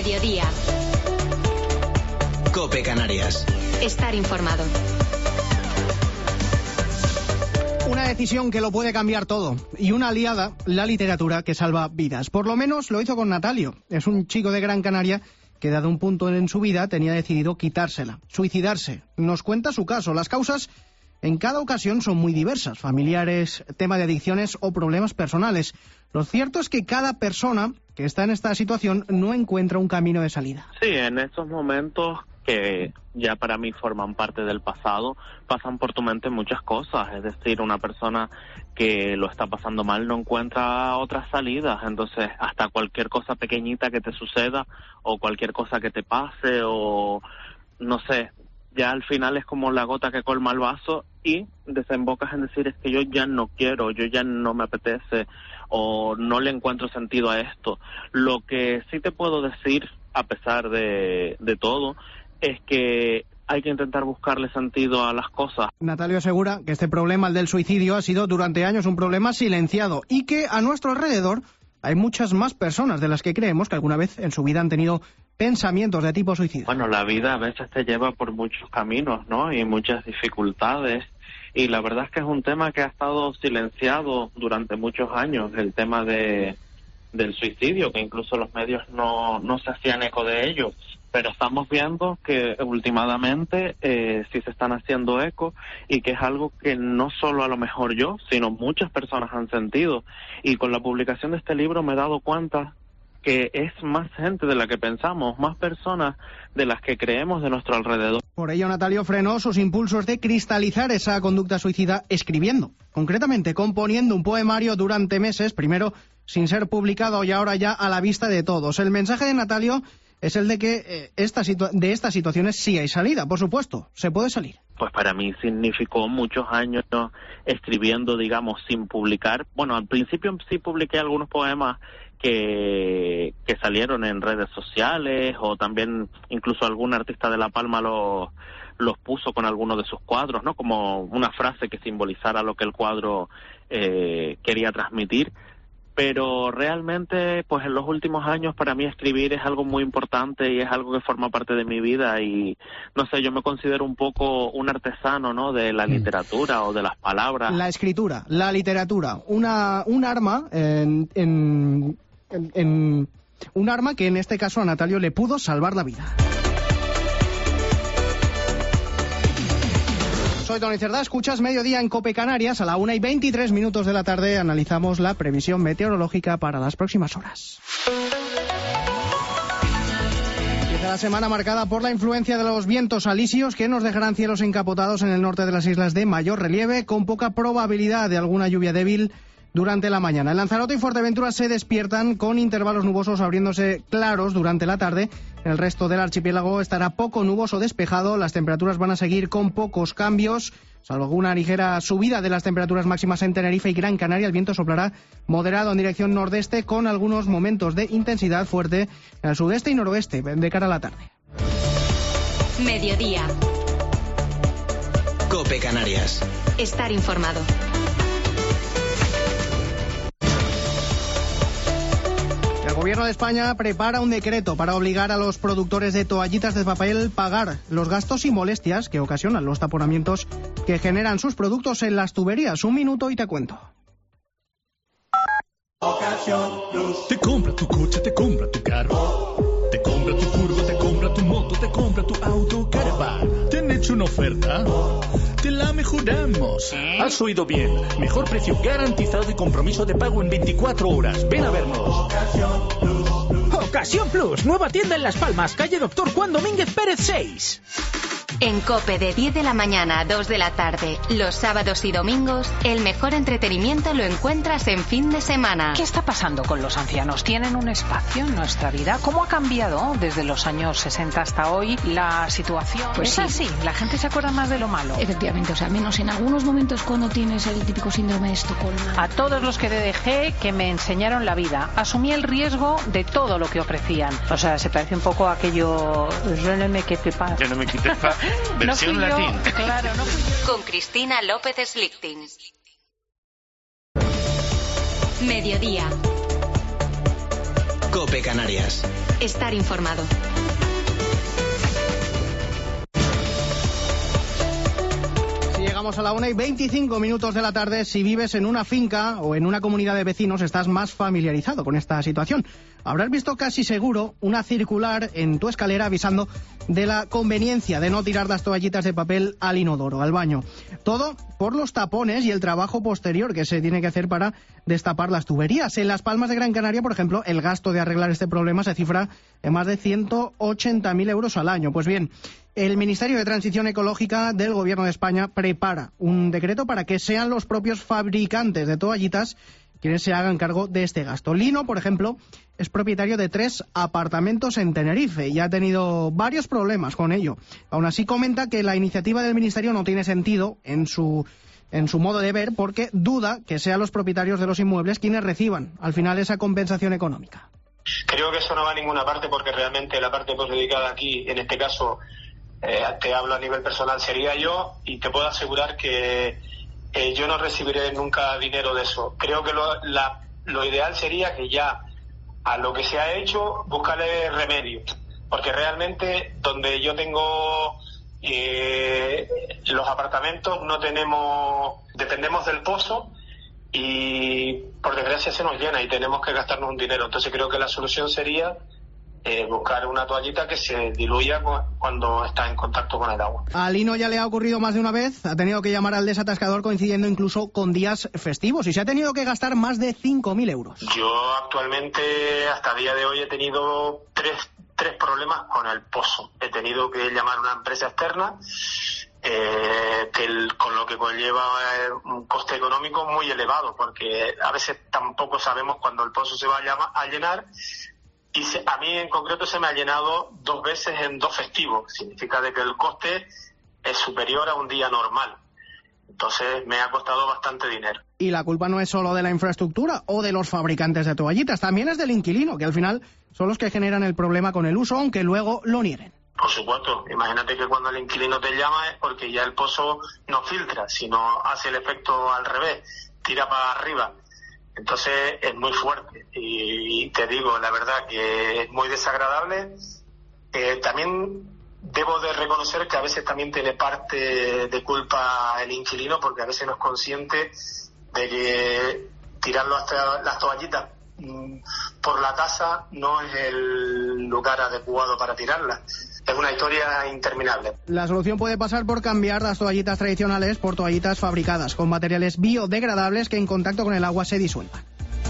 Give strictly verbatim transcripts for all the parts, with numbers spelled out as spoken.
Mediodía. COPE Canarias. Estar informado. Una decisión que lo puede cambiar todo. Y una aliada, la literatura, que salva vidas. Por lo menos lo hizo con Natalio. Es un chico de Gran Canaria que, dado un punto en su vida, tenía decidido quitársela, suicidarse. Nos cuenta su caso. Las causas en cada ocasión son muy diversas. Familiares, tema de adicciones o problemas personales. Lo cierto es que cada persona que está en esta situación no encuentra un camino de salida. Sí, en esos momentos que ya para mí forman parte del pasado, pasan por tu mente muchas cosas. Es decir, una persona que lo está pasando mal no encuentra otras salidas. Entonces, hasta cualquier cosa pequeñita que te suceda o cualquier cosa que te pase o no sé, ya al final es como la gota que colma el vaso y desembocas en decir, es que yo ya no quiero, yo ya no me apetece o no le encuentro sentido a esto. Lo que sí te puedo decir, a pesar de, de todo, es que hay que intentar buscarle sentido a las cosas. Natalio asegura que este problema, el del suicidio, ha sido durante años un problema silenciado y que a nuestro alrededor hay muchas más personas de las que creemos que alguna vez en su vida han tenido pensamientos de tipo suicida. Bueno, la vida a veces te lleva por muchos caminos, ¿no? Y muchas dificultades. Y la verdad es que es un tema que ha estado silenciado durante muchos años, el tema de del suicidio, que incluso los medios no, no se hacían eco de ello. Pero estamos viendo que últimamente eh, sí se están haciendo eco y que es algo que no solo a lo mejor yo, sino muchas personas han sentido. Y con la publicación de este libro me he dado cuenta que es más gente de la que pensamos, más personas de las que creemos de nuestro alrededor. Por ello, Natalio frenó sus impulsos de cristalizar esa conducta suicida escribiendo, concretamente componiendo un poemario durante meses, primero sin ser publicado y ahora ya a la vista de todos. El mensaje de Natalio es el de que eh, esta situa- de estas situaciones sí hay salida, por supuesto, se puede salir. Pues para mí significó muchos años escribiendo, digamos, sin publicar. Bueno, al principio sí publiqué algunos poemas que, que salieron en redes sociales o también incluso algún artista de La Palma los, los puso con alguno de sus cuadros, ¿no? Como una frase que simbolizara lo que el cuadro eh, quería transmitir. Pero realmente, pues en los últimos años para mí escribir es algo muy importante y es algo que forma parte de mi vida y, no sé, yo me considero un poco un artesano, ¿no?, de la literatura o de las palabras. La escritura, la literatura, una un arma en, en, en, en un arma que en este caso a Natalio le pudo salvar la vida. Soy Tony Cerdá, escuchas Mediodía en COPE Canarias. A la una y veintitrés minutos de la tarde analizamos la previsión meteorológica para las próximas horas. Empieza la semana marcada por la influencia de los vientos alisios que nos dejarán cielos encapotados en el norte de las islas de mayor relieve, con poca probabilidad de alguna lluvia débil durante la mañana. En Lanzarote y Fuerteventura se despiertan con intervalos nubosos abriéndose claros durante la tarde. El resto del archipiélago estará poco nuboso despejado. Las temperaturas van a seguir con pocos cambios, salvo alguna ligera subida de las temperaturas máximas en Tenerife y Gran Canaria. El viento soplará moderado en dirección nordeste con algunos momentos de intensidad fuerte en el sudeste y noroeste de cara a la tarde. Mediodía. COPE Canarias. Estar informado. El Gobierno de España prepara un decreto para obligar a los productores de toallitas de papel pagar los gastos y molestias que ocasionan los taponamientos que generan sus productos en las tuberías. Un minuto y te cuento. Te compra tu coche, te compra tu carro, te compra tu furgo, te compra tu moto, te compra tu auto, caravan. ¿Te han hecho una oferta? Te la mejoramos. Has oído bien. Mejor precio garantizado y compromiso de pago en veinticuatro horas. Ven a vernos. Ocasión Plus, nueva tienda en Las Palmas, calle Doctor Juan Domínguez Pérez seis. En COPE de diez de la mañana a dos de la tarde, los sábados y domingos, el mejor entretenimiento lo encuentras en fin de semana. ¿Qué está pasando con los ancianos? ¿Tienen un espacio en nuestra vida? ¿Cómo ha cambiado desde los años sesenta hasta hoy la situación? Pues es sí. así, la gente se acuerda más de lo malo. Efectivamente, o sea, menos en algunos momentos cuando tienes el típico síndrome de Estocolmo. A todos los que D D G que me enseñaron la vida, asumí el riesgo de todo lo que ofrecían. O sea, se parece un poco a aquello... Je ne me quitte pas. Yo no me quité pa. Versión no fui yo, latín. Claro, no fui yo. Con Cristina López Slichting. Mediodía. COPE Canarias. Estar informado. Llegamos a la una y veinticinco minutos de la tarde. Si vives en una finca o en una comunidad de vecinos, estás más familiarizado con esta situación. Habrás visto casi seguro una circular en tu escalera avisando de la conveniencia de no tirar las toallitas de papel al inodoro, al baño. Todo por los tapones y el trabajo posterior que se tiene que hacer para destapar las tuberías. En Las Palmas de Gran Canaria, por ejemplo, el gasto de arreglar este problema se cifra en más de ciento ochenta mil euros al año. Pues bien, el Ministerio de Transición Ecológica del Gobierno de España prepara un decreto para que sean los propios fabricantes de toallitas quienes se hagan cargo de este gasto. Lino, por ejemplo, es propietario de tres apartamentos en Tenerife y ha tenido varios problemas con ello. Aún así, comenta que la iniciativa del Ministerio no tiene sentido en su, en su modo de ver, porque duda que sean los propietarios de los inmuebles quienes reciban al final esa compensación económica. Creo que eso no va a ninguna parte, porque realmente la parte perjudicada aquí, en este caso, eh, te hablo a nivel personal, sería yo, y te puedo asegurar que eh, yo no recibiré nunca dinero de eso. Creo que lo, la, lo ideal sería que ya a lo que se ha hecho buscarle remedio, porque realmente donde yo tengo eh, los apartamentos no tenemos, dependemos del pozo y por desgracia se nos llena y tenemos que gastarnos un dinero. Entonces creo que la solución sería eh, buscar una toallita que se diluya cuando está en contacto con el agua. A Lino ya le ha ocurrido más de una vez, ha tenido que llamar al desatascador coincidiendo incluso con días festivos y se ha tenido que gastar más de cinco mil euros. Yo actualmente, hasta el día de hoy, he tenido tres, tres problemas con el pozo. He tenido que llamar a una empresa externa, eh, que el, con lo que conlleva eh, un coste económico muy elevado, porque a veces tampoco sabemos cuándo el pozo se va a, llama, a llenar. Y se, a mí en concreto se me ha llenado dos veces en dos festivos. Significa de que el coste es superior a un día normal. Entonces me ha costado bastante dinero. Y la culpa no es solo de la infraestructura o de los fabricantes de toallitas, también es del inquilino, que al final son los que generan el problema con el uso, aunque luego lo nieguen. Por supuesto, imagínate que cuando el inquilino te llama es porque ya el pozo no filtra, sino hace el efecto al revés, tira para arriba. Entonces es muy fuerte y te digo, la verdad que es muy desagradable. Eh, también debo de reconocer que a veces también tiene parte de culpa el inquilino, porque a veces no es consciente de que tirar las toallitas por la taza no es el lugar adecuado para tirarlas. Es una historia interminable. La solución puede pasar por cambiar las toallitas tradicionales por toallitas fabricadas con materiales biodegradables que en contacto con el agua se disuelvan.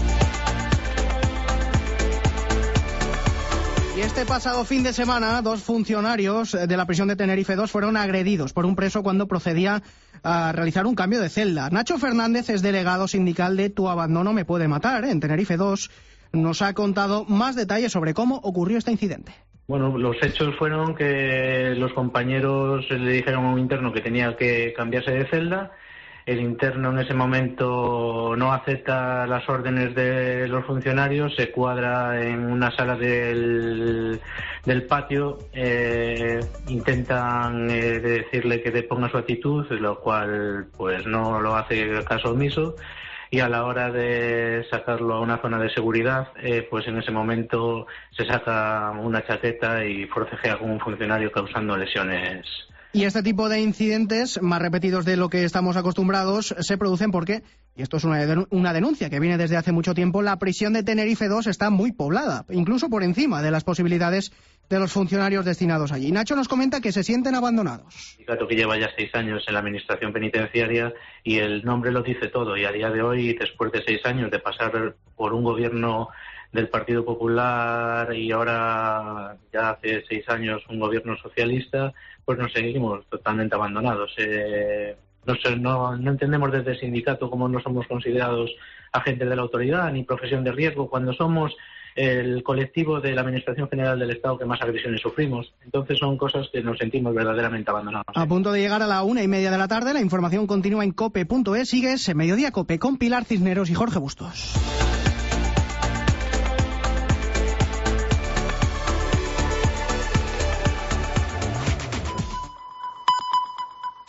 Y este pasado fin de semana, dos funcionarios de la prisión de Tenerife dos fueron agredidos por un preso cuando procedía a realizar un cambio de celda. Nacho Fernández es delegado sindical de Tu Abandono Me Puede Matar en Tenerife dos. Nos ha contado más detalles sobre cómo ocurrió este incidente. Bueno, los hechos fueron que los compañeros le dijeron a un interno que tenía que cambiarse de celda. El interno en ese momento no acepta las órdenes de los funcionarios, se cuadra en una sala del, del patio, eh, intentan eh, decirle que deponga su actitud, lo cual pues no lo hace caso omiso. Y a la hora de sacarlo a una zona de seguridad, eh, pues en ese momento se saca una chaqueta y forcejea con un funcionario causando lesiones. Y este tipo de incidentes, más repetidos de lo que estamos acostumbrados, se producen porque, y esto es una, una denuncia que viene desde hace mucho tiempo, la prisión de Tenerife dos está muy poblada, incluso por encima de las posibilidades de los funcionarios destinados allí. Nacho nos comenta que se sienten abandonados. Un gato que lleva ya seis años en la administración penitenciaria y el nombre lo dice todo, y a día de hoy, después de seis años de pasar por un gobierno del Partido Popular y ahora ya hace seis años un gobierno socialista, pues nos seguimos totalmente abandonados. Eh, no, sé, no, no entendemos desde el sindicato cómo no somos considerados agentes de la autoridad ni profesión de riesgo cuando somos el colectivo de la Administración General del Estado que más agresiones sufrimos. Entonces son cosas que nos sentimos verdaderamente abandonados. A punto de llegar a la una y media de la tarde, la información continúa en cope punto es. Sigues en Mediodía Cope con Pilar Cisneros y Jorge Bustos.